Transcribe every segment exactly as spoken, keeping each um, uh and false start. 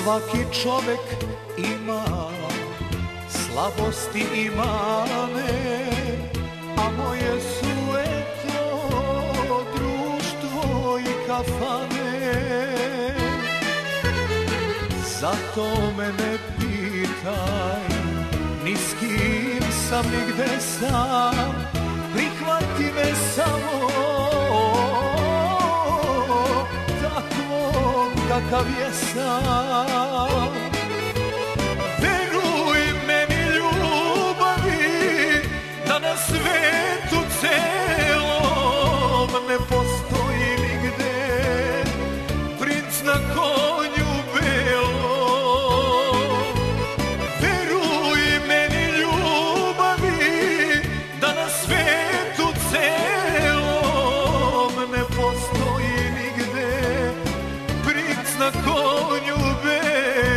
Svaki čovek ima slabosti i mane, a moje su eto društvo i kafane. Zato me ne pitaj ni s kim sam ni gde sam, prihvati me samo takvom kakav jesam. Veruj meni ljubavi da na svetu celom ne postoji nigde princ na konju belom. Veruj meni ljubavi da na svetu celom ne postoji nigde princ na konju belom.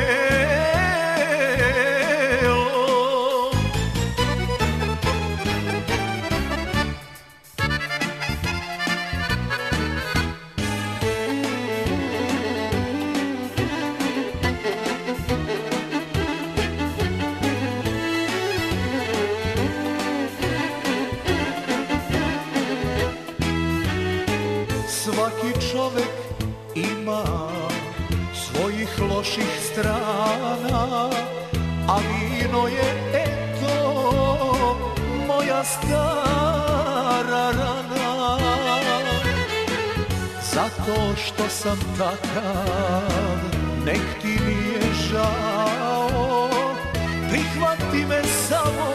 Svaki čovek ima svojih loših strana, a vino je eto moja stara rana. Zato što sam takav, nek ti nije žao, prihvati me samo